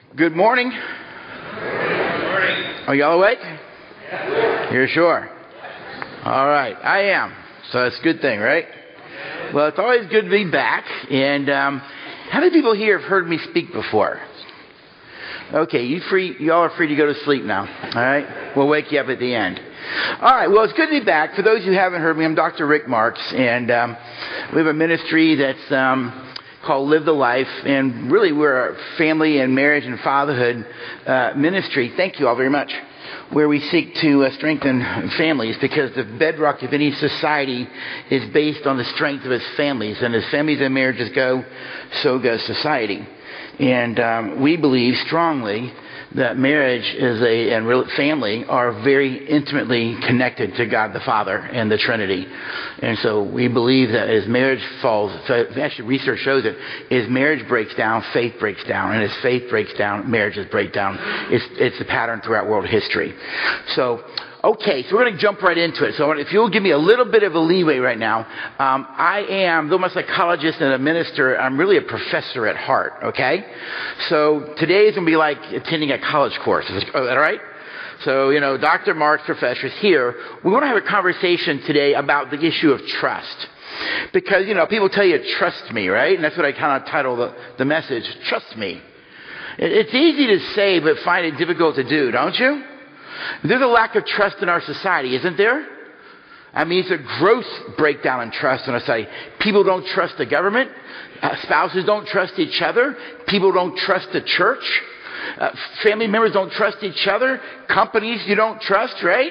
Good morning. Good morning. Are y'all awake? You're sure? All right, I am. So that's a good thing, right? Well, it's always good to be back. And how many people here have heard me speak before? Okay, y'all are free to go to sleep now. All right, we'll wake you up at the end. All right, well, it's good to be back. For those who haven't heard me, I'm Dr. Rick Marks, and we have a ministry that's called Live the Life, and really we're a family and marriage and fatherhood ministry. Thank you all very much. Where we seek to strengthen families, because the bedrock of any society is based on the strength of its families, and as families and marriages go, so goes society. And we believe strongly that marriage and family are very intimately connected to God the Father and the Trinity. And so we believe that as marriage falls, so actually research shows it, as marriage breaks down, faith breaks down. And as faith breaks down, marriages break down. It's the pattern throughout world history. So, okay, so we're going to jump right into it. So if you'll give me a little bit of a leeway right now, I am, though I'm a psychologist and a minister, I'm really a professor at heart, okay? So today is going to be like attending a college course. Is that all right? So, Dr. Marks, professor, is here. We want to have a conversation today about the issue of trust. Because, people tell you, trust me, right? And that's what I kind of title the message, trust me. It's easy to say, but find it difficult to do, don't you? There's a lack of trust in our society, isn't there? I mean, it's a gross breakdown in trust in our society. People don't trust the government. Spouses don't trust each other. People don't trust the church. Family members don't trust each other. Companies you don't trust, right?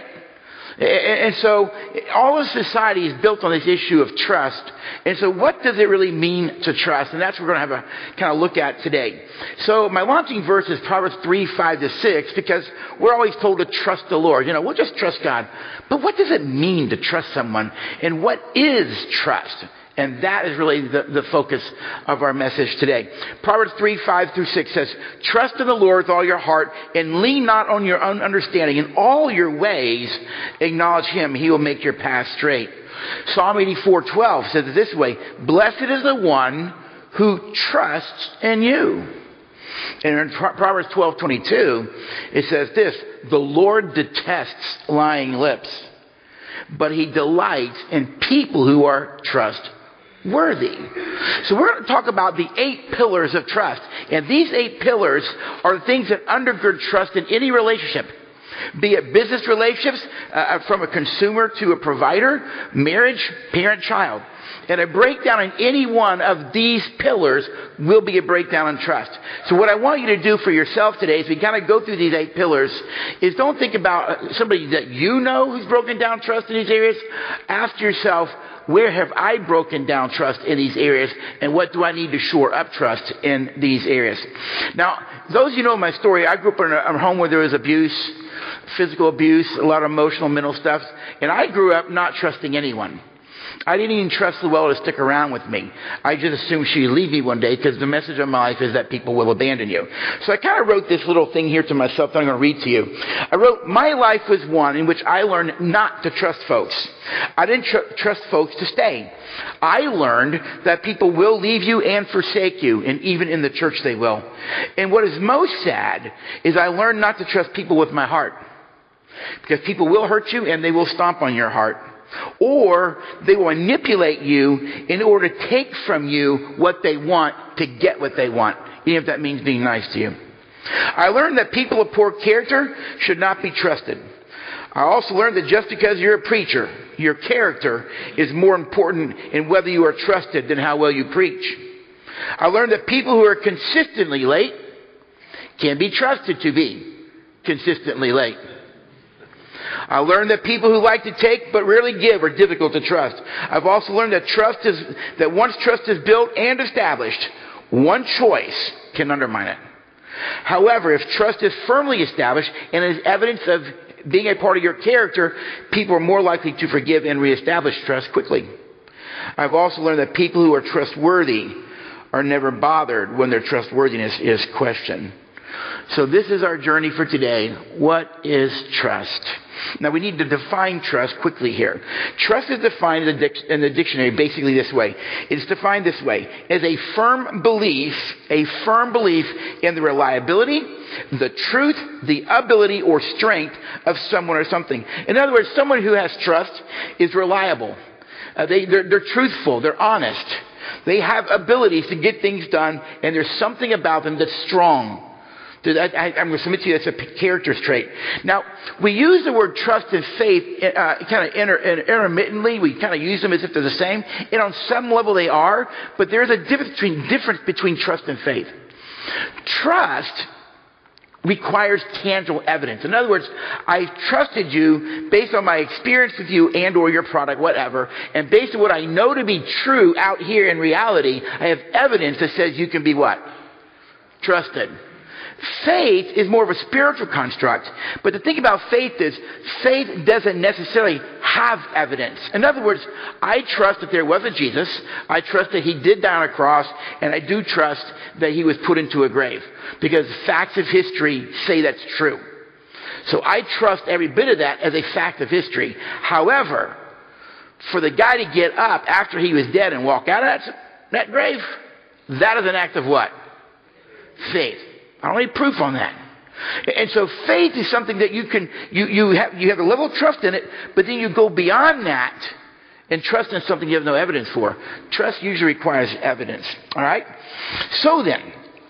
And so all of society is built on this issue of trust. And so what does it really mean to trust? And that's what we're going to have a kind of look at today. So my launching verse is Proverbs 3:5-6, because we're always told to trust the Lord. We'll just trust God. But what does it mean to trust someone? And what is trust? And that is really the focus of our message today. Proverbs 3:5-6 says, trust in the Lord with all your heart and lean not on your own understanding. In all your ways acknowledge Him. He will make your path straight. Psalm 84:12 says it this way, blessed is the one who trusts in you. And in Proverbs 12:22, it says this, the Lord detests lying lips, but He delights in people who are trustworthy. So we're going to talk about the 8 pillars of trust. And these 8 pillars are the things that undergird trust in any relationship. Be it business relationships, from a consumer to a provider, marriage, parent-child. And a breakdown in any one of these pillars will be a breakdown in trust. So what I want you to do for yourself today, as we kind of go through these 8 pillars, is don't think about somebody that you know who's broken down trust in these areas. Ask yourself, where have I broken down trust in these areas, and what do I need to shore up trust in these areas? Now, those of you know my story, I grew up in a home where there was abuse, physical abuse, a lot of emotional, mental stuff, and I grew up not trusting anyone. I didn't even trust Luella to stick around with me. I just assumed she'd leave me one day, because the message of my life is that people will abandon you. So I kind of wrote this little thing here to myself that I'm going to read to you. I wrote, my life was one in which I learned not to trust folks. I didn't trust folks to stay. I learned that people will leave you and forsake you, and even in the church they will. And what is most sad is I learned not to trust people with my heart. Because people will hurt you and they will stomp on your heart. Or they will manipulate you in order to take from you what they want to get what they want, even if that means being nice to you. I learned that people of poor character should not be trusted. I also learned that just because you're a preacher, your character is more important in whether you are trusted than how well you preach. I learned that people who are consistently late can be trusted to be consistently late. I learned that people who like to take but rarely give are difficult to trust. I've also learned that once trust is built and established, one choice can undermine it. However, if trust is firmly established and is evidence of being a part of your character, people are more likely to forgive and reestablish trust quickly. I've also learned that people who are trustworthy are never bothered when their trustworthiness is questioned. So this is our journey for today. What is trust? Now we need to define trust quickly here. Trust is defined in the dictionary basically this way. It's defined this way: as a firm belief in the reliability, the truth, the ability or strength of someone or something. In other words, someone who has trust is reliable. They're truthful. They're honest. They have abilities to get things done, and there's something about them that's strong. I'm going to submit to you that's a character trait. Now, we use the word trust and faith kind of intermittently. We kind of use them as if they're the same. And on some level they are, but there's a difference between trust and faith. Trust requires tangible evidence. In other words, I trusted you based on my experience with you and or your product, whatever, and based on what I know to be true out here in reality, I have evidence that says you can be what? Trusted. Faith is more of a spiritual construct. But the thing about faith is, faith doesn't necessarily have evidence. In other words, I trust that there was a Jesus. I trust that he did die on a cross. And I do trust that he was put into a grave. Because facts of history say that's true. So I trust every bit of that as a fact of history. However, for the guy to get up after he was dead and walk out of that grave, that is an act of what? Faith. I don't need proof on that. And so faith is something that you have a level of trust in it, but then you go beyond that and trust in something you have no evidence for. Trust usually requires evidence. All right? So then,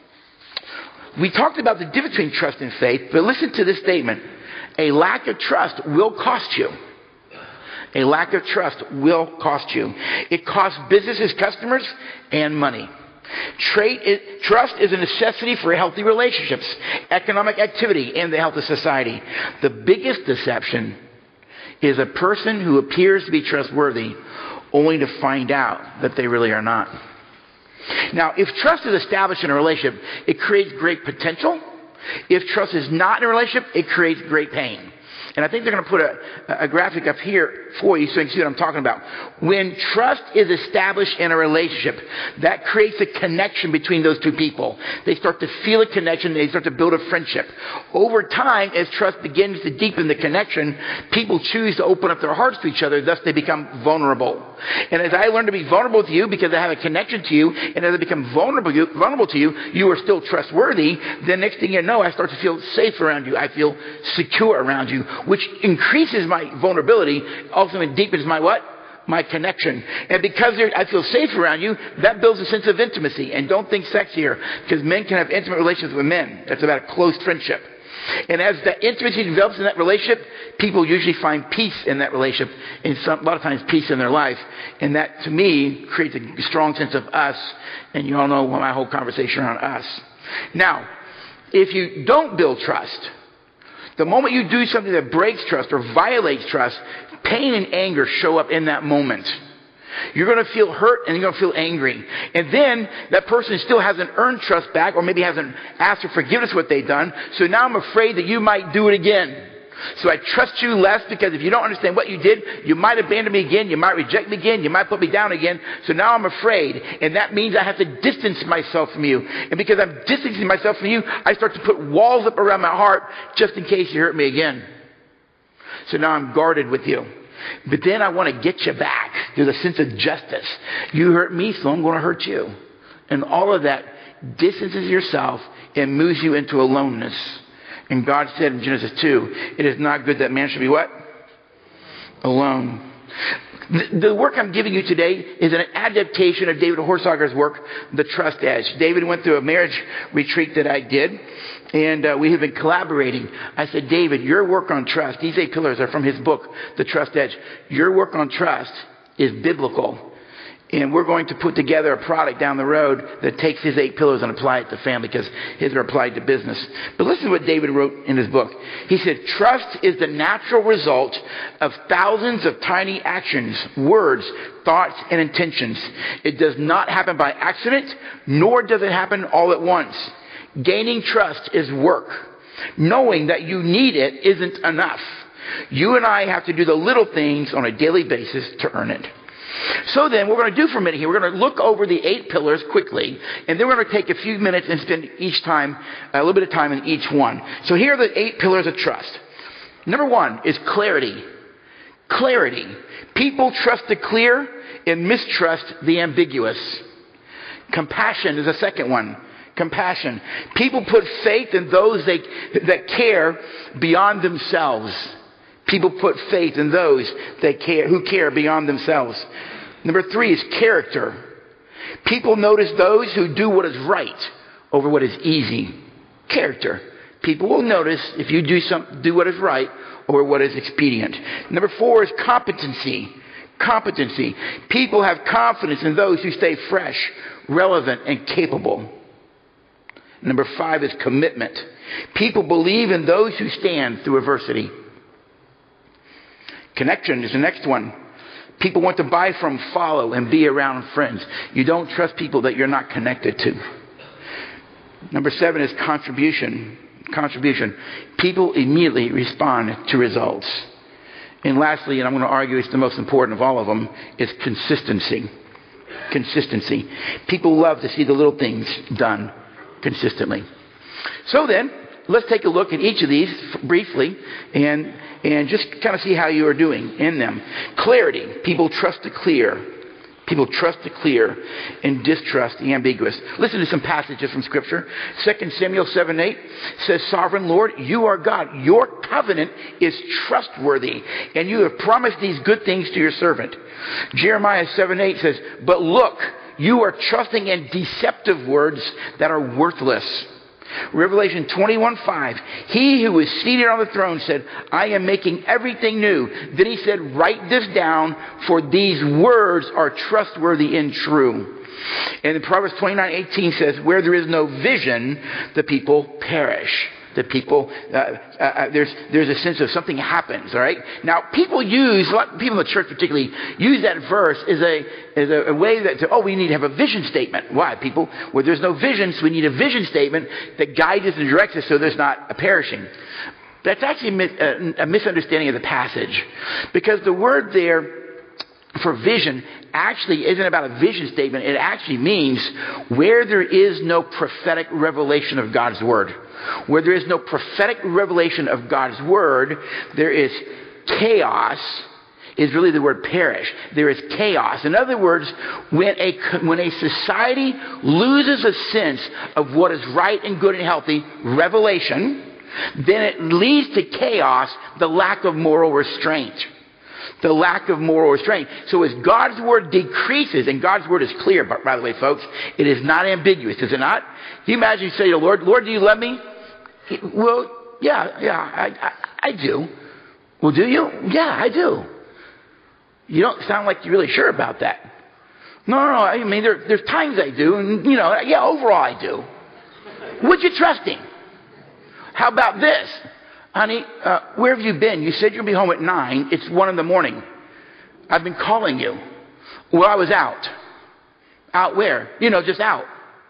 we talked about the difference between trust and faith, but listen to this statement. A lack of trust will cost you. A lack of trust will cost you. It costs businesses, customers, and money. Trust is a necessity for healthy relationships, economic activity, and the health of society. The biggest deception is a person who appears to be trustworthy only to find out that they really are not. Now, if trust is established in a relationship, it creates great potential. If trust is not in a relationship, it creates great pain. And I think they're going to put a graphic up here for you so you can see what I'm talking about. When trust is established in a relationship, that creates a connection between those two people. They start to feel a connection. They start to build a friendship. Over time, as trust begins to deepen the connection, people choose to open up their hearts to each other. Thus, they become vulnerable. And as I learn to be vulnerable to you because I have a connection to you, and as I become vulnerable to you, you are still trustworthy, then next thing you know, I start to feel safe around you. I feel secure around you, which increases my vulnerability, ultimately deepens my what? My connection. And because I feel safe around you, that builds a sense of intimacy. And don't think sex here, because men can have intimate relations with men. That's about a close friendship. And as that intimacy develops in that relationship, people usually find peace in that relationship, and a lot of times peace in their life. And that, to me, creates a strong sense of us. And you all know my whole conversation around us. Now, if you don't build trust, the moment you do something that breaks trust or violates trust, pain and anger show up in that moment. You're going to feel hurt and you're going to feel angry. And then that person still hasn't earned trust back, or maybe hasn't asked for forgiveness for what they've done. So now I'm afraid that you might do it again. So I trust you less, because if you don't understand what you did, you might abandon me again, you might reject me again, you might put me down again. So now I'm afraid, and that means I have to distance myself from you. And because I'm distancing myself from you, I start to put walls up around my heart just in case you hurt me again. So now I'm guarded with you. But then I want to get you back. There's a sense of justice. You hurt me, so I'm going to hurt you. And all of that distances yourself and moves you into aloneness. And God said in Genesis 2, it is not good that man should be what? Alone. The work I'm giving you today is an adaptation of David Horsager's work, The Trust Edge. David went through a marriage retreat that I did, and we have been collaborating. I said, David, your work on trust, these 8 pillars are from his book, The Trust Edge. Your work on trust is biblical. And we're going to put together a product down the road that takes his 8 pillars and apply it to family, because his are applied to business. But listen to what David wrote in his book. He said, trust is the natural result of thousands of tiny actions, words, thoughts, and intentions. It does not happen by accident, nor does it happen all at once. Gaining trust is work. Knowing that you need it isn't enough. You and I have to do the little things on a daily basis to earn it. So then, what we're going to do for a minute here, we're going to look over the 8 pillars quickly, and then we're going to take a few minutes and spend a little bit of time in each one. So here are the 8 pillars of trust. Number 1 is clarity. Clarity. People trust the clear and mistrust the ambiguous. Compassion is the second one. Compassion. People put faith in those that care beyond themselves. People put faith in those who care beyond themselves. Number 3 is character. People notice those who do what is right over what is easy. Character. People will notice if you do what is right over what is expedient. Number 4 is competency. Competency. People have confidence in those who stay fresh, relevant, and capable. Number 5 is commitment. People believe in those who stand through adversity. Connection is the next one. People want to buy from, follow, and be around friends. You don't trust people that you're not connected to. Number 7 is contribution. Contribution. People immediately respond to results. And lastly, and I'm going to argue it's the most important of all of them, is consistency. Consistency. People love to see the little things done consistently. So then, let's take a look at each of these briefly and just kind of see how you are doing in them. Clarity. People trust the clear. People trust the clear and distrust the ambiguous. Listen to some passages from Scripture. 2 Samuel 7:8 says, Sovereign Lord, you are God. Your covenant is trustworthy, and you have promised these good things to your servant. Jeremiah 7:8 says, But look, you are trusting in deceptive words that are worthless. Revelation 21:5. He who is seated on the throne said, I am making everything new. Then he said, write this down, for these words are trustworthy and true. And in Proverbs 29:18 says, where there is no vision, the people perish. The people, there's a sense of something happens, all right? Now, people in the church particularly, use that verse as a way that, we need to have a vision statement. Why? People, where there's no vision, so we need a vision statement that guides us and directs us so there's not a perishing. That's actually a misunderstanding of the passage. Because the word there for vision actually isn't about a vision statement. It actually means where there is no prophetic revelation of God's Word. Where there is no prophetic revelation of God's Word, there is chaos, is really the word perish. There is chaos. In other words, when a society loses a sense of what is right and good and healthy, revelation, then it leads to chaos, the lack of moral restraint. The lack of moral restraint. So as God's Word decreases, and God's Word is clear, by the way, folks, it is not ambiguous, is it not? Can you imagine you say to the Lord, Lord, do you love me? Well, yeah, I do. Well, do you? Yeah, I do. You don't sound like you're really sure about that. No, I mean, there's times I do, and, overall I do. Would you trust Him? How about this? Honey, where have you been? You said you'll be home at 9. It's 1 a.m. I've been calling you. Well, I was out. Out where? Just out.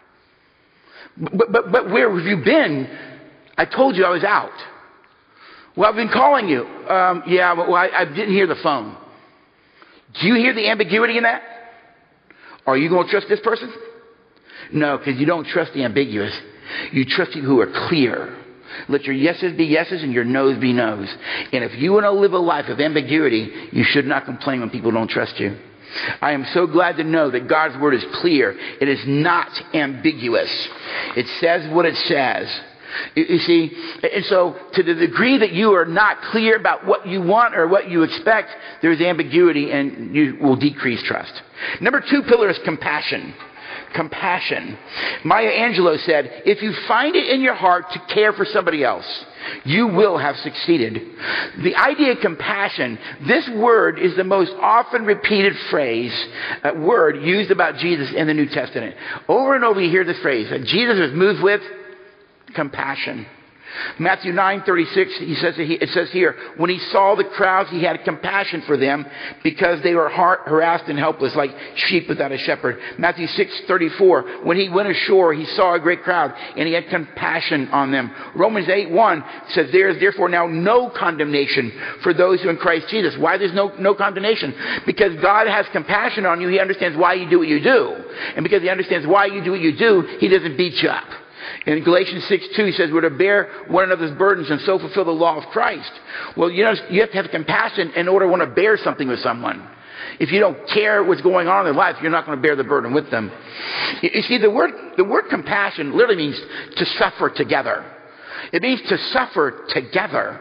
But where have you been? I told you I was out. Well, I've been calling you. I didn't hear the phone. Do you hear the ambiguity in that? Are you going to trust this person? No, because you don't trust the ambiguous. You trust people who are clear. Let your yeses be yeses and your noes be noes. And if you want to live a life of ambiguity, you should not complain when people don't trust you. I am so glad to know that God's Word is clear. It is not ambiguous. It says what it says. You see, and so to the degree that you are not clear about what you want or what you expect, there's ambiguity and you will decrease trust. Number 2 pillar is compassion. Compassion. Maya Angelou said, if you find it in your heart to care for somebody else, you will have succeeded. The idea of compassion, this word is the most often repeated word used about Jesus in the New Testament. Over and over you hear this phrase, that Jesus was moved with compassion. Matthew 9:36, it says here, when he saw the crowds, he had compassion for them because they were harassed and helpless like sheep without a shepherd. Matthew 6:34, when he went ashore, he saw a great crowd and he had compassion on them. Romans 8:1 says, there is therefore now no condemnation for those who are in Christ Jesus. Why there's no condemnation? Because God has compassion on you. He understands why you do what you do. And because he understands why you do what you do, he doesn't beat you up. In Galatians 6:2, he says, we're to bear one another's burdens and so fulfill the law of Christ. Well, you have to have compassion in order to want to bear something with someone. If you don't care what's going on in their life, you're not going to bear the burden with them. You see, the word compassion literally means to suffer together. It means to suffer together.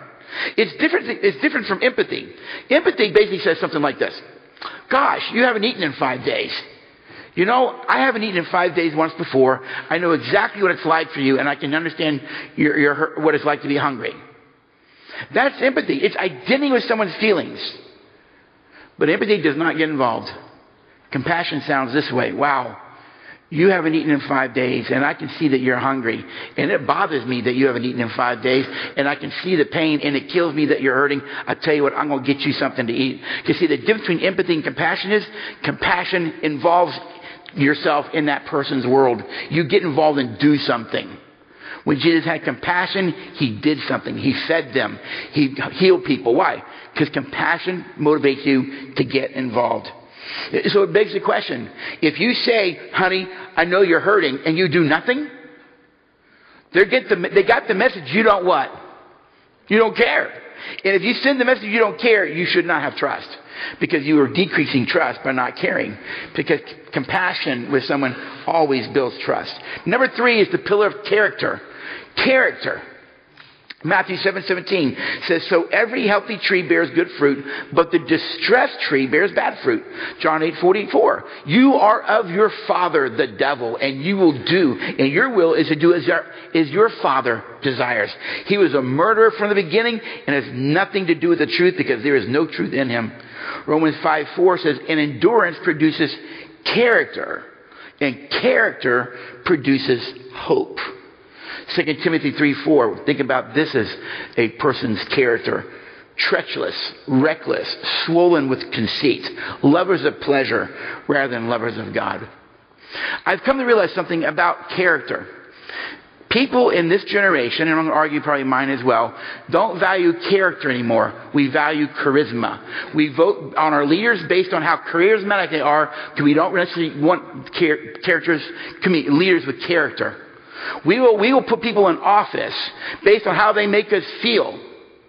It's different from empathy. Empathy basically says something like this. Gosh, you haven't eaten in 5 days. You know, I haven't eaten in 5 days once before. I know exactly what it's like for you, and I can understand what it's like to be hungry. That's empathy. It's identifying with someone's feelings. But empathy does not get involved. Compassion sounds this way. Wow, you haven't eaten in 5 days, and I can see that you're hungry. And it bothers me that you haven't eaten in 5 days, and I can see the pain, and it kills me that you're hurting. I tell you what, I'm going to get you something to eat. You see, the difference between empathy and compassion is compassion involves yourself in that person's world. You get involved and do something. When Jesus had compassion, he did something. He fed them. He healed people. Why? Because compassion motivates you to get involved. So it begs the question, if you say, honey, I know you're hurting, and you do nothing, they got the message, you don't what? You don't care. And if you send the message you don't care, you should not have trust. Because you are decreasing trust by not caring. Because compassion with someone always builds trust. Number 3 is the pillar of character. Character. Matthew 7:17 says, so every healthy tree bears good fruit, but the distressed tree bears bad fruit. John 8:44. You are of your father, the devil, and you will do, and your will is to do as your father desires. He was a murderer from the beginning and has nothing to do with the truth because there is no truth in him. Romans 5:4 says, and endurance produces character, and character produces hope. 2 Timothy 3:4, think about this as a person's character. Treacherous, reckless, swollen with conceit, lovers of pleasure rather than lovers of God. I've come to realize something about character. People in this generation, and I'm going to argue probably mine as well, don't value character anymore. We value charisma. We vote on our leaders based on how charismatic they are, because we don't necessarily want leaders with character. We will put people in office based on how they make us feel,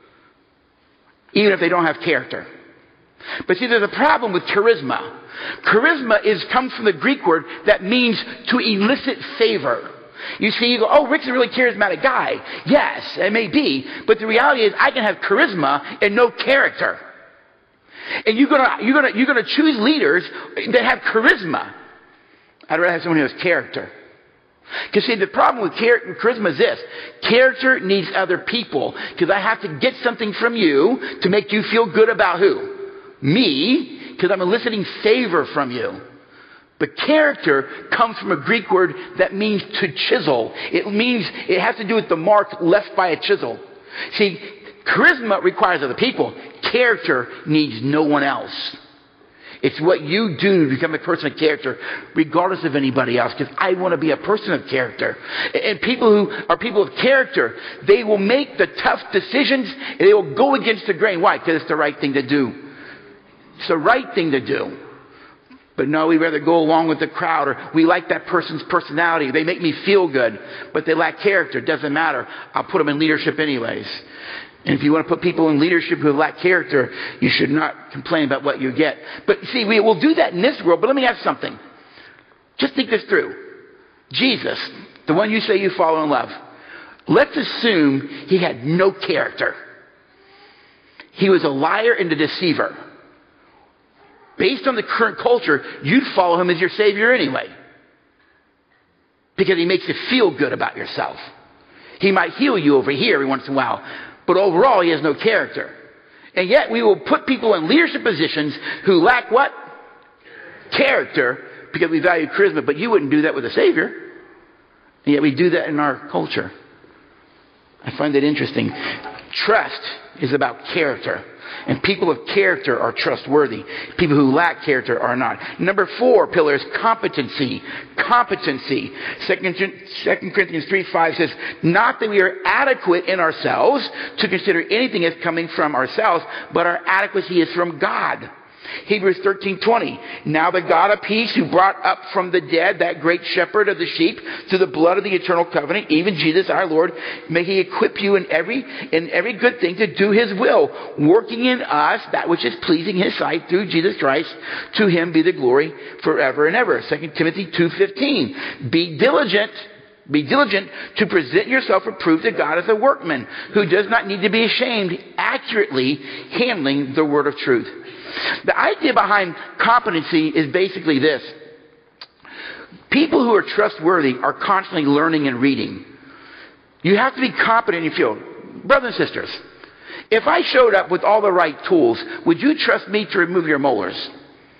even if they don't have character. But see, there's a problem with charisma. Charisma comes from the Greek word that means to elicit favor. You see, you go, oh, Rick's a really charismatic guy. Yes, it may be. But the reality is I can have charisma and no character. And you're gonna choose leaders that have charisma. I'd rather have someone who has character. Because see, the problem with charisma is this. Character needs other people. Because I have to get something from you to make you feel good about who? Me. Because I'm eliciting favor from you. But character comes from a Greek word that means to chisel. It has to do with the mark left by a chisel. See, charisma requires other people. Character needs no one else. It's what you do to become a person of character, regardless of anybody else. Because I want to be a person of character. And people who are people of character, they will make the tough decisions and they will go against the grain. Why? Because it's the right thing to do. It's the right thing to do. But no, we rather go along with the crowd, or we like that person's personality. They make me feel good, but they lack character. It doesn't matter. I'll put them in leadership anyways. And if you want to put people in leadership who lack character, you should not complain about what you get. But see, we will do that in this world. But let me ask something. Just think this through. Jesus, the one you say you follow and love, let's assume he had no character. He was a liar and a deceiver. Based on the current culture, you'd follow him as your Savior anyway. Because he makes you feel good about yourself. He might heal you over here every once in a while. But overall, he has no character. And yet we will put people in leadership positions who lack what? Character. Because we value charisma. But you wouldn't do that with a Savior. And yet we do that in our culture. I find that interesting. Trust is about character. And people of character are trustworthy. People who lack character are not. Number 4 pillar is competency. Competency. 2 Corinthians 3:5 says, not that we are adequate in ourselves to consider anything as coming from ourselves, but our adequacy is from God. Hebrews 13:20. Now the God of peace, who brought up from the dead that great shepherd of the sheep through the blood of the eternal covenant, even Jesus our Lord, may he equip you in every good thing to do his will, working in us that which is pleasing his sight through Jesus Christ. To him be the glory forever and ever. 2 Timothy 2:15. Be diligent to present yourself approved to God as a workman who does not need to be ashamed, accurately handling the word of truth. The idea behind competency is basically this. People who are trustworthy are constantly learning and reading. You have to be competent in your field. Brothers and sisters, if I showed up with all the right tools, would you trust me to remove your molars?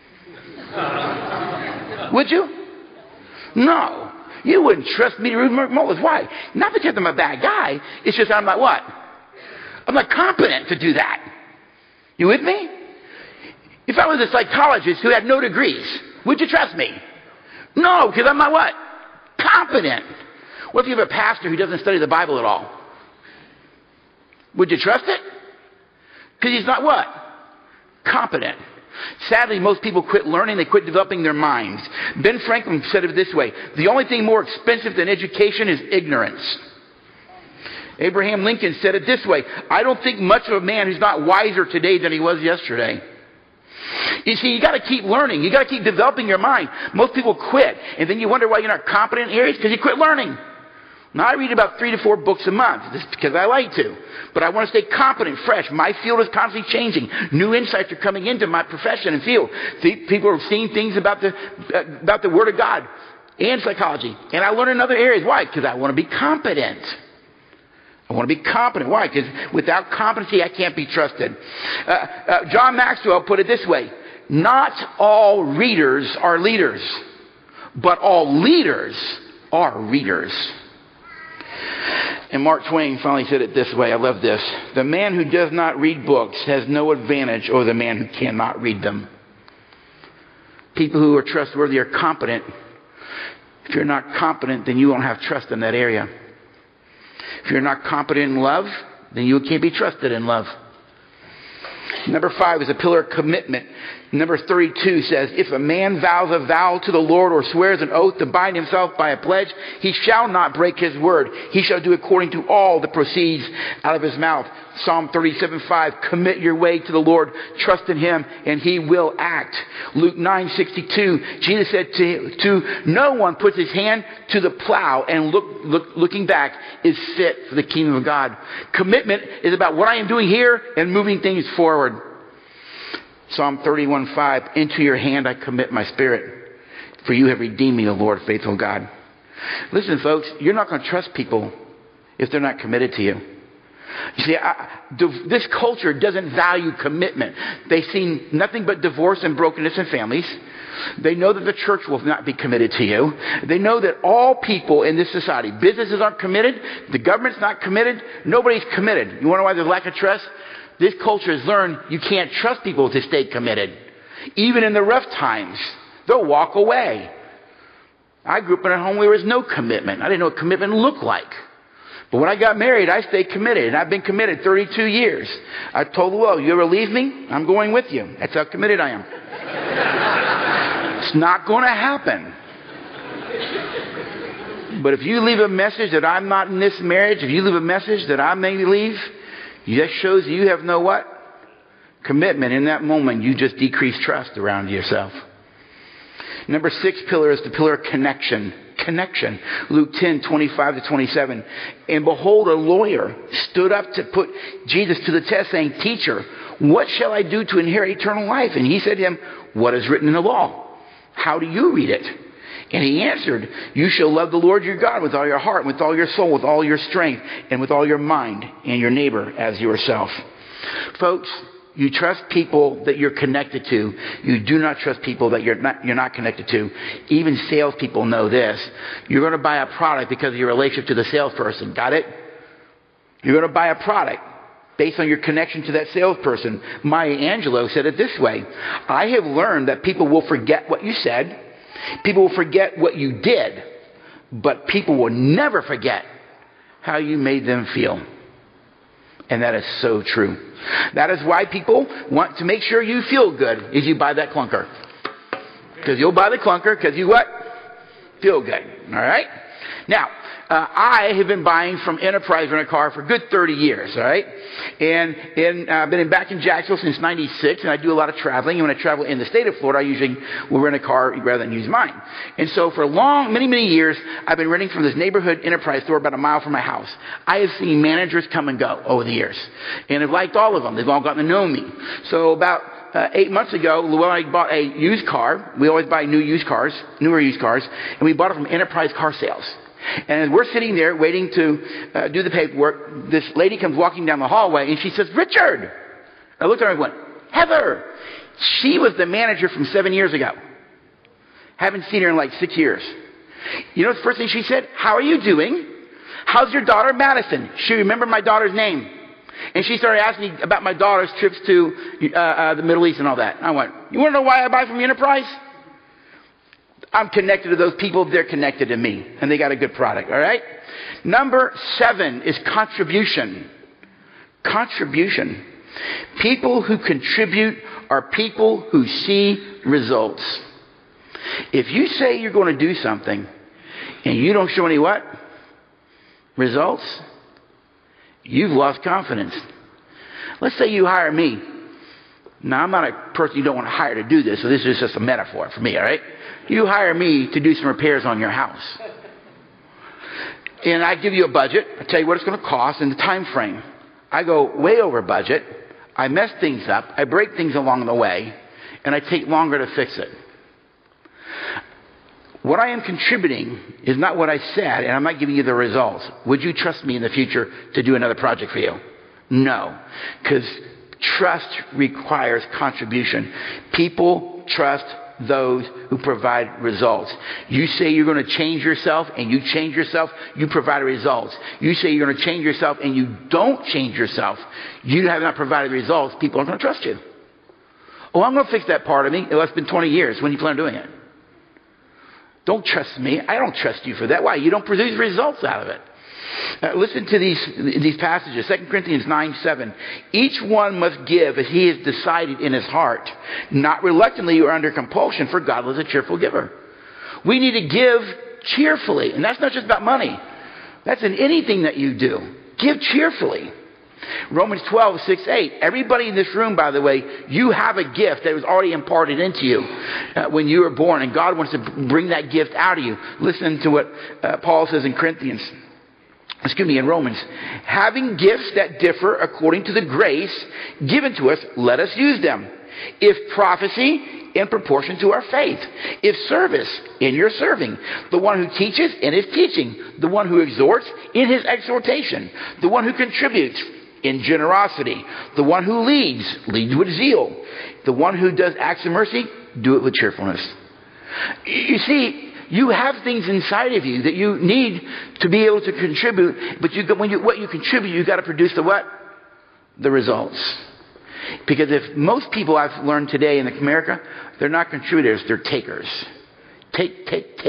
Would you? No. You wouldn't trust me to remove molars. Why? Not because I'm a bad guy. It's just I'm not what? I'm not competent to do that. You with me? If I was a psychologist who had no degrees, would you trust me? No, because I'm not what? Competent. What if you have a pastor who doesn't study the Bible at all? Would you trust it? Because he's not what? Competent. Sadly, most people quit learning. They quit developing their minds. Ben Franklin said it this way. The only thing more expensive than education is ignorance. Abraham Lincoln said it this way. I don't think much of a man who's not wiser today than he was yesterday. You see, you got to keep learning. You got to keep developing your mind. Most people quit, and then you wonder why you're not competent in areas because you quit learning. Now, I read about 3 to 4 books a month. This is because I like to. But I want to stay competent, fresh. My field is constantly changing. New insights are coming into my profession and field. People are seeing things about the Word of God and psychology. And I learn in other areas. Why? Because I want to be competent. I want to be competent. Why? Because without competency, I can't be trusted. John Maxwell put it this way. Not all readers are leaders, but all leaders are readers. And Mark Twain finally said it this way. I love this. The man who does not read books has no advantage over the man who cannot read them. People who are trustworthy are competent. If you're not competent, then you won't have trust in that area. If you're not competent in love, then you can't be trusted in love. Number 5 is a pillar of commitment. Number 32 says, if a man vows a vow to the Lord or swears an oath to bind himself by a pledge, he shall not break his word. He shall do according to all that proceeds out of his mouth. Psalm 37:5, commit your way to the Lord, trust in him, and he will act. Luke 9:62, Jesus said to no one puts his hand to the plow and looking back is fit for the kingdom of God. Commitment is about what I am doing here and moving things forward. Psalm 31:5, into your hand I commit my spirit, for you have redeemed me, O Lord, faithful God. Listen, folks, you're not going to trust people if they're not committed to you. You see, this culture doesn't value commitment. They see nothing but divorce and brokenness in families. They know that the church will not be committed to you. They know that all people in this society, businesses aren't committed, the government's not committed, nobody's committed. You want to know why there's lack of trust? This culture has learned you can't trust people to stay committed. Even in the rough times, they'll walk away. I grew up in a home where there was no commitment. I didn't know what commitment looked like. But when I got married, I stayed committed. And I've been committed 32 years. I told the world, you ever leave me? I'm going with you. That's how committed I am. It's not going to happen. But if you leave a message that I'm not in this marriage, if you leave a message that I may leave, that shows you have no what? Commitment. In that moment, you just decrease trust around yourself. Number 6 pillar is the pillar of connection. Connection. Luke 10:25-27. And behold, a lawyer stood up to put Jesus to the test, saying, Teacher, what shall I do to inherit eternal life? And he said to him, what is written in the law? How do you read it? And he answered, you shall love the Lord your God with all your heart, with all your soul, with all your strength, and with all your mind, and your neighbor as yourself. Folks, you trust people that you're connected to. You do not trust people that you're not connected to. Even salespeople know this. You're going to buy a product because of your relationship to the salesperson. Got it? You're going to buy a product based on your connection to that salesperson. Maya Angelou said it this way: I have learned that people will forget what you said, people will forget what you did, but people will never forget how you made them feel. And that is so true. That is why people want to make sure you feel good if you buy that clunker. Because you'll buy the clunker because you what? Feel good. All right? Now, I have been buying from Enterprise Rent-A-Car for a good 30 years, all right? And I've been back in Jacksonville since 96, and I do a lot of traveling. And when I travel in the state of Florida, I usually will rent a car rather than use mine. And so for many years, I've been renting from this neighborhood Enterprise store about a mile from my house. I have seen managers come and go over the years, and I've liked all of them. They've all gotten to know me. So about 8 months ago, Llewellyn and I bought a used car. We always buy newer used cars, and we bought it from Enterprise Car Sales. And as we're sitting there waiting to do the paperwork, this lady comes walking down the hallway, and she says, "Richard!" I looked at her and went, "Heather!" She was the manager from 7 years ago. Haven't seen her in like 6 years. You know the first thing she said? "How are you doing? How's your daughter, Madison?" She remembered my daughter's name. And she started asking me about my daughter's trips to the Middle East and all that. I went, "You want to know why I buy from Enterprise? I'm connected to those people. They're connected to me. And they got a good product." All right? Number 7 is contribution. Contribution. People who contribute are people who see results. If you say you're going to do something and you don't show any what? Results, you've lost confidence. Let's say you hire me. Now, I'm not a person you don't want to hire to do this, so this is just a metaphor for me, all right? You hire me to do some repairs on your house. And I give you a budget. I tell you what it's going to cost and the time frame. I go way over budget. I mess things up. I break things along the way. And I take longer to fix it. What I am contributing is not what I said, and I'm not giving you the results. Would you trust me in the future to do another project for you? No. Because trust requires contribution. People trust those who provide results. You say you're going to change yourself and you change yourself, you provide results. You say you're going to change yourself and you don't change yourself, you have not provided results, people aren't going to trust you. Oh, I'm going to fix that part of me. Well, it's been 20 years. When do you plan on doing it? Don't trust me. I don't trust you for that. Why? You don't produce results out of it. Listen to these passages. 2 Corinthians 9:7. Each one must give as he has decided in his heart, not reluctantly or under compulsion, for God is a cheerful giver. We need to give cheerfully. And that's not just about money. That's in anything that you do. Give cheerfully. Romans 12:6-8. Everybody in this room, by the way, you have a gift that was already imparted into you when you were born. And God wants to bring that gift out of you. Listen to what Paul says in in Romans. Having gifts that differ according to the grace given to us, let us use them. If prophecy, in proportion to our faith. If service, in your serving. The one who teaches, in his teaching. The one who exhorts, in his exhortation. The one who contributes, in generosity. The one who leads with zeal. The one who does acts of mercy, do it with cheerfulness. You see, you have things inside of you that you need to be able to contribute, but what you contribute, you've got to produce the what? The results. Because if most people I've learned today in America, they're not contributors, they're takers. Take.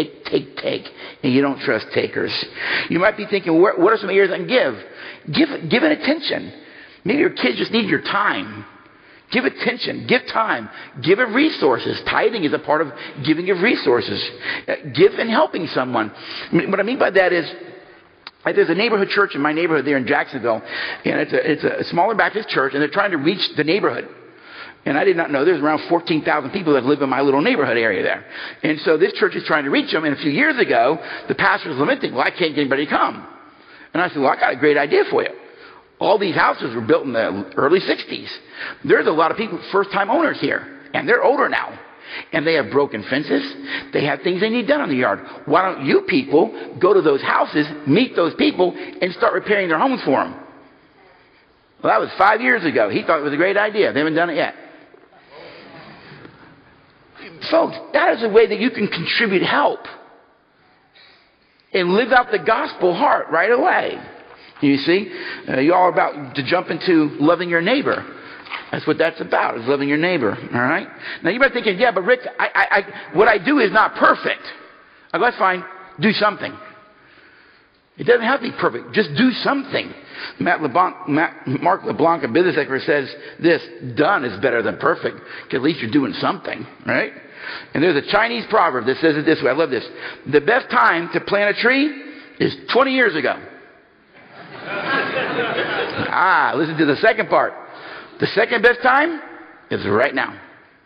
And you don't trust takers. You might be thinking, what are some areas I can give? Give it attention. Maybe your kids just need your time. Give attention. Give time. Give of resources. Tithing is a part of giving of resources. Give in helping someone. What I mean by that is, there's a neighborhood church in my neighborhood there in Jacksonville, and it's a smaller Baptist church, and they're trying to reach the neighborhood. And I did not know there's around 14,000 people that live in my little neighborhood area there. And so this church is trying to reach them. And a few years ago, the pastor was lamenting, "Well, I can't get anybody to come." And I said, "Well, I got a great idea for you. All these houses were built in the early 60s. There's a lot of people, first-time owners here, and they're older now. And they have broken fences. They have things they need done on the yard. Why don't you people go to those houses, meet those people, and start repairing their homes for them?" Well, that was 5 years ago. He thought it was a great idea. They haven't done it yet. Folks, that is a way that you can contribute help and live out the gospel heart right away. You see? You all about to jump into loving your neighbor. That's what that's about, is loving your neighbor. All right? Now you might be thinking, yeah, but Rick, what I do is not perfect. I go, that's fine. Do something. It doesn't have to be perfect. Just do something. Mark LeBlanc, a business expert, says this: done is better than perfect, because at least you're doing something, right? And there's a Chinese proverb that says it this way. I love this. The best time to plant a tree is 20 years ago. Listen to the second part. The second best time is right now.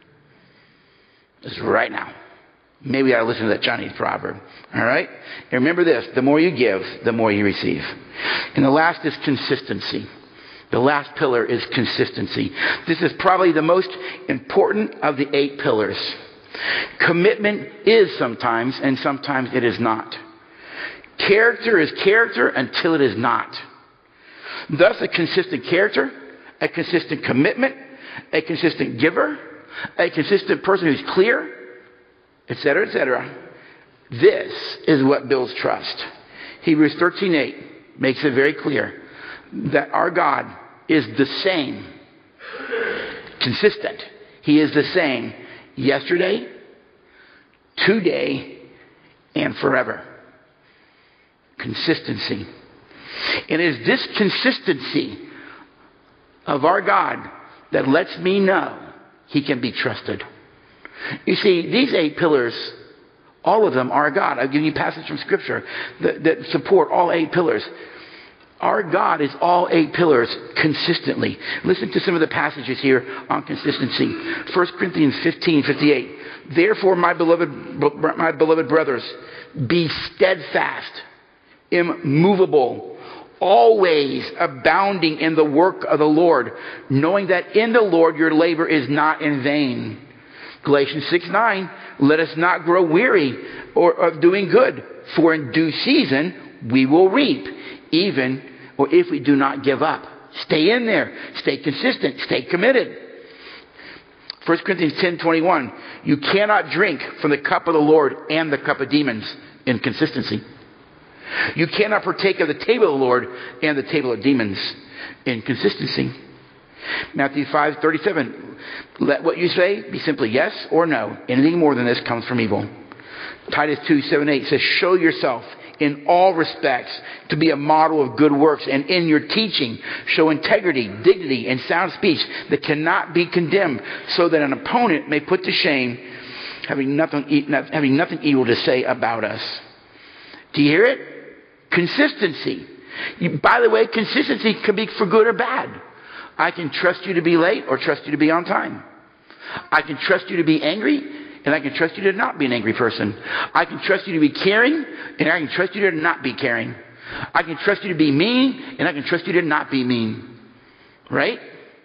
It's right now. Maybe we ought to listen to that Chinese proverb. All right? And remember this: the more you give, the more you receive. And the last is consistency. The last pillar is consistency. This is probably the most important of the 8 pillars. Commitment is sometimes, and sometimes it is not. Character is character until it is not. Thus, a consistent character, a consistent commitment, a consistent giver, a consistent person who's clear, etc., etc. This is what builds trust. Hebrews 13:8 makes it very clear that our God is the same, consistent. He is the same yesterday, today, and forever. Consistency. And it is this consistency of our God that lets me know He can be trusted. You see, these 8 pillars, all of them are God. I've given you passages from Scripture that support all 8 pillars. Our God is all 8 pillars consistently. Listen to some of the passages here on consistency. 1 Corinthians 15:58. Therefore, my beloved brothers, be steadfast, immovable, always abounding in the work of the Lord, knowing that in the Lord your labor is not in vain. Galatians 6:9, let us not grow weary of doing good, for in due season we will reap, if we do not give up. Stay in there. Stay consistent. Stay committed. 1 Corinthians 10:21, you cannot drink from the cup of the Lord and the cup of demons in consistency. You cannot partake of the table of the Lord and the table of demons in consistency. Matthew 5:37, let what you say be simply yes or no. Anything more than this comes from evil. Titus 2:7-8 says, show yourself in all respects to be a model of good works, and in your teaching show integrity, dignity, and sound speech that cannot be condemned, so that an opponent may put to shame, having nothing evil to say about us. Do you hear it? Consistency. By the way, consistency can be for good or bad. I can trust you to be late or trust you to be on time. I can trust you to be angry, and I can trust you to not be an angry person. I can trust you to be caring, and I can trust you to not be caring. I can trust you to be mean, and I can trust you to not be mean. Right?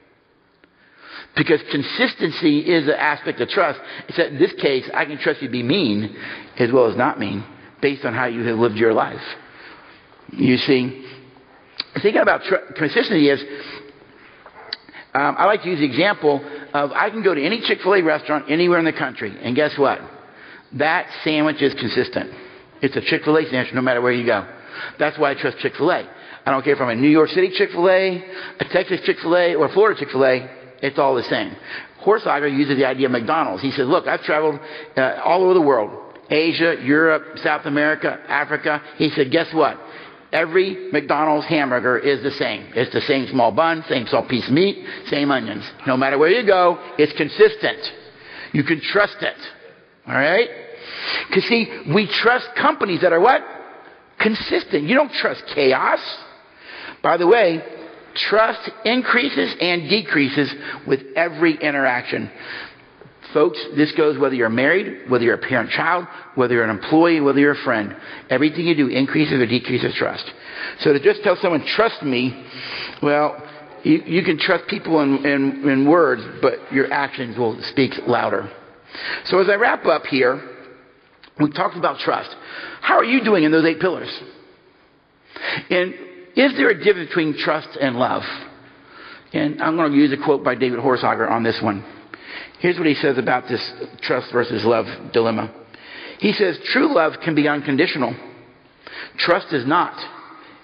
Because consistency is an aspect of trust. Except in this case, I can trust you to be mean as well as not mean, based on how you have lived your life. You see, thinking about consistency is, I like to use the example of, I can go to any Chick-fil-A restaurant anywhere in the country, and guess what? That sandwich is consistent. It's a Chick-fil-A sandwich no matter where you go. That's why I trust Chick-fil-A. I don't care if I'm a New York City Chick-fil-A, a Texas Chick-fil-A, or a Florida Chick-fil-A. It's all the same. Horsager uses the idea of McDonald's. He says, look, I've traveled all over the world. Asia, Europe, South America, Africa. He said, guess what? Every McDonald's hamburger is the same. It's the same small bun, same small piece of meat, same onions. No matter where you go, it's consistent. You can trust it. All right? Because see, we trust companies that are what? Consistent. You don't trust chaos. By the way, trust increases and decreases with every interaction. Folks, this goes whether you're married, whether you're a parent-child, whether you're an employee, whether you're a friend. Everything you do increases or decreases trust. So to just tell someone, trust me, well, you can trust people in words, but your actions will speak louder. So as I wrap up here, we talked about trust. How are you doing in those 8 pillars? And is there a difference between trust and love? And I'm going to use a quote by David Horsager on this one. Here's what he says about this trust versus love dilemma. He says, true love can be unconditional. Trust is not.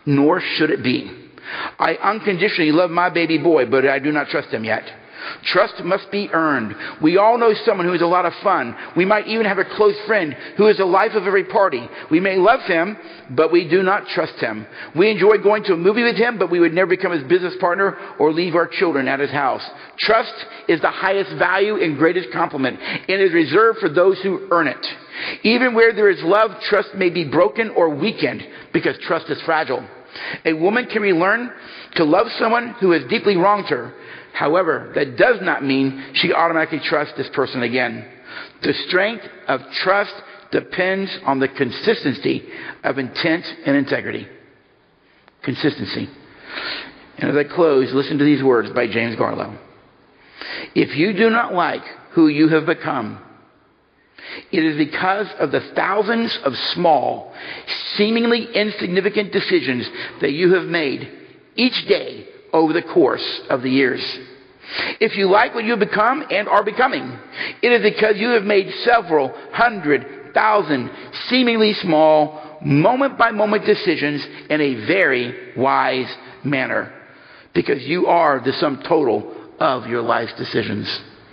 nor should it be. I unconditionally love my baby boy, but I do not trust him yet. Trust must be earned. We all know someone who is a lot of fun. We might even have a close friend who is the life of every party. We may love him, but we do not trust him. We enjoy going to a movie with him, but we would never become his business partner or leave our children at his house. Trust is the highest value and greatest compliment, and is reserved for those who earn it. Even where there is love, trust may be broken or weakened because trust is fragile. A woman can relearn to love someone who has deeply wronged her. However, that does not mean she automatically trusts this person again. The strength of trust depends on the consistency of intent and integrity. Consistency. And as I close, listen to these words by James Garlow. If you do not like who you have become, it is because of the thousands of small, seemingly insignificant decisions that you have made each day over the course of the years. If you like what you have become and are becoming, it is because you have made several 100,000 seemingly small, moment-by-moment decisions in a very wise manner. Because you are the sum total of your life's decisions.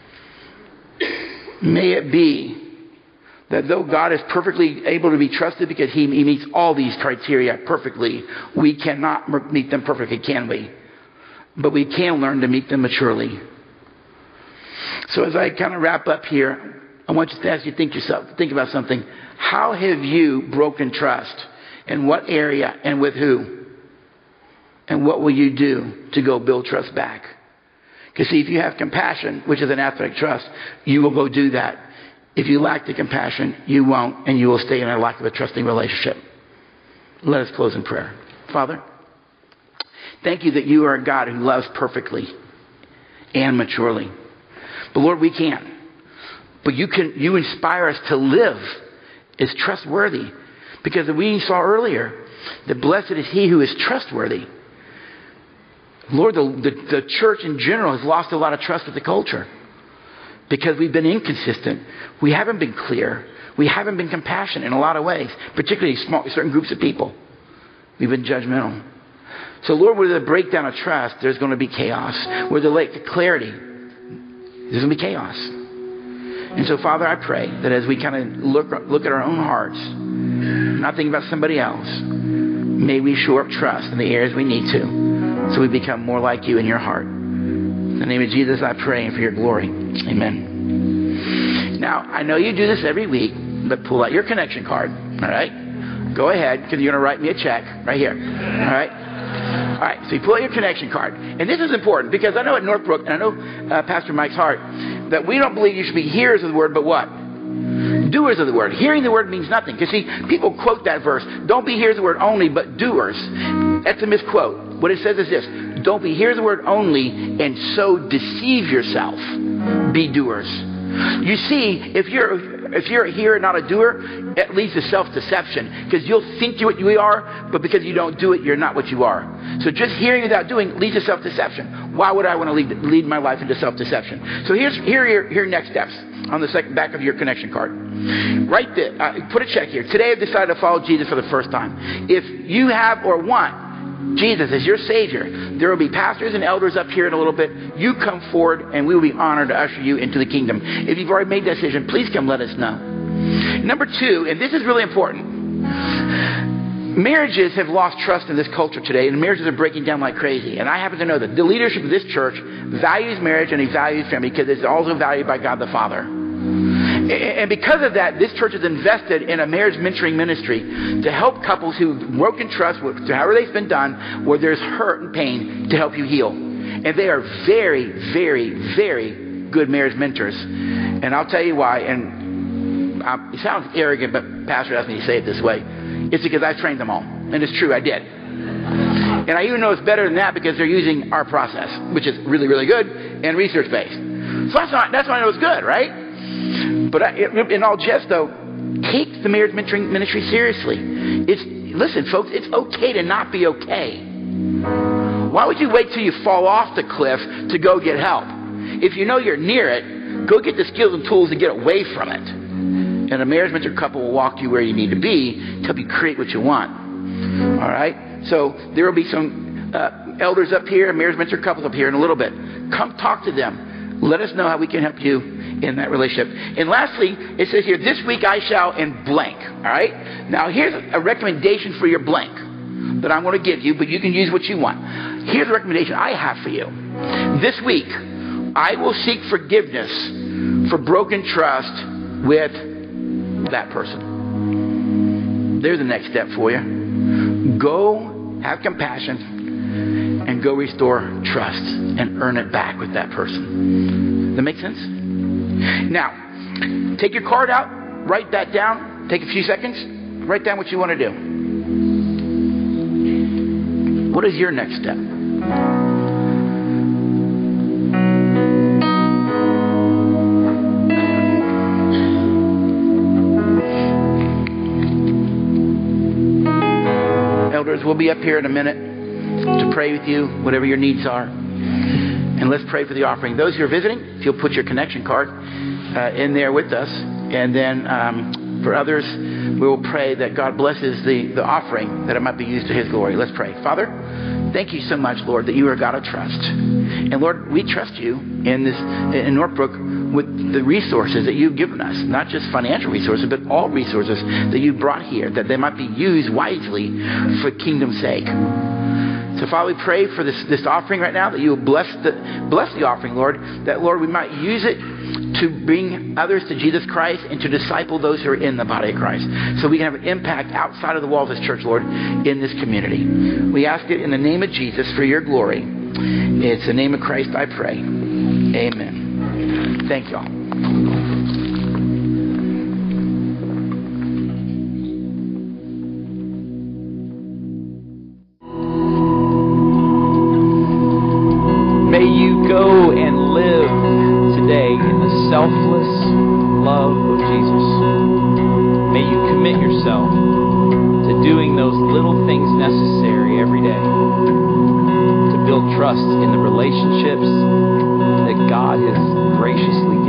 May it be that though God is perfectly able to be trusted because He meets all these criteria perfectly, we cannot meet them perfectly, can we? But we can learn to meet them maturely. So as I kind of wrap up here, I want you to ask you to think about something. How have you broken trust? In what area and with who? And what will you do to go build trust back? Because see, if you have compassion, which is an athletic trust, you will go do that. If you lack the compassion, you won't, and you will stay in a lack of a trusting relationship. Let us close in prayer. Father, thank you that you are a God who loves perfectly and maturely. But Lord, we can't. But you inspire us to live as trustworthy. Because we saw earlier that blessed is he who is trustworthy. Lord, the church in general has lost a lot of trust with the culture. Because we've been inconsistent. We haven't been clear. We haven't been compassionate in a lot of ways. Particularly certain groups of people. We've been judgmental. So Lord, where there's a breakdown of trust, there's going to be chaos. Where there's lack of clarity, there's going to be chaos. And so Father, I pray that as we kind of look at our own hearts, not thinking about somebody else, may we shore up trust in the areas we need to, so we become more like you in your heart. In the name of Jesus, I pray, and for your glory. Amen. Now, I know you do this every week, but pull out your connection card. All right? Go ahead, because you're going to write me a check right here. All right? All right, so you pull out your connection card. And this is important, because I know at Northbrook, and I know Pastor Mike's heart, that we don't believe you should be hearers of the word, but what? Doers of the word. Hearing the word means nothing. Because see, people quote that verse. Don't be hearers of the word only, but doers. That's a misquote. What it says is this. Don't be hearers of the word only and so deceive yourself. Be doers. You see, if you're a hearer, not a doer, it leads to self-deception. Because you'll think you're what you are, but because you don't do it, you're not what you are. So just hearing without doing leads to self-deception. Why would I want to lead my life into self-deception? So here are your next steps on the back of your connection card. Write this. Put a check here. Today I've decided to follow Jesus for the first time. If you have or want Jesus as your Savior, there will be pastors and elders up here in a little bit. You come forward and we will be honored to usher you into the kingdom. If you've already made that decision, please come let us know. Number 2, and this is really important. Marriages have lost trust in this culture today, and marriages are breaking down like crazy. And I happen to know that the leadership of this church values marriage and he values family because it's also valued by God the Father. And because of that, this church has invested in a marriage mentoring ministry to help couples who've broken trust, however they've been done, where there's hurt and pain, to help you heal. And they are very, very, very good marriage mentors. And I'll tell you why. And it sounds arrogant, but Pastor asked me to say it this way. It's because I trained them all. And it's true, I did. And I even know it's better than that because they're using our process, which is really, really good and research-based. So that's why I know it's good, right? But in all jest, though, take the marriage mentoring ministry seriously. Listen, folks, it's okay to not be okay. Why would you wait till you fall off the cliff to go get help? If you know you're near it, go get the skills and tools to get away from it. And a marriage mentor couple will walk you where you need to be to help you create what you want. All right? So there will be some elders up here, marriage mentor couples up here in a little bit. Come talk to them. Let us know how we can help you in that relationship. And lastly, it says here, this week I shall and blank. All right? Now here's a recommendation for your blank that I'm going to give you, but you can use what you want. Here's a recommendation I have for you. This week, I will seek forgiveness for broken trust with that person. There's the next step for you. Go have compassion and go restore trust and earn it back with that person. Does that make sense? Now, take your card out, write that down, take a few seconds, write down what you want to do. What is your next step? Elders, we'll be up here in a minute to pray with you, whatever your needs are. And let's pray for the offering. Those who are visiting, if you'll put your connection card in there with us. And then for others, we will pray that God blesses the offering, that it might be used to His glory. Let's pray. Father, thank you so much, Lord, that you are God of trust. And Lord, we trust you in Northbrook with the resources that you've given us, not just financial resources, but all resources that you brought here, that they might be used wisely for kingdom's sake. So, Father, we pray for this offering right now, that you will bless the offering, Lord, that, Lord, we might use it to bring others to Jesus Christ and to disciple those who are in the body of Christ, so we can have an impact outside of the walls of this church, Lord, in this community. We ask it in the name of Jesus for your glory. It's the name of Christ I pray. Amen. Thank you all. May you go and live today in the selfless love of Jesus. May you commit yourself to doing those little things necessary every day to build trust in the relationships that God has graciously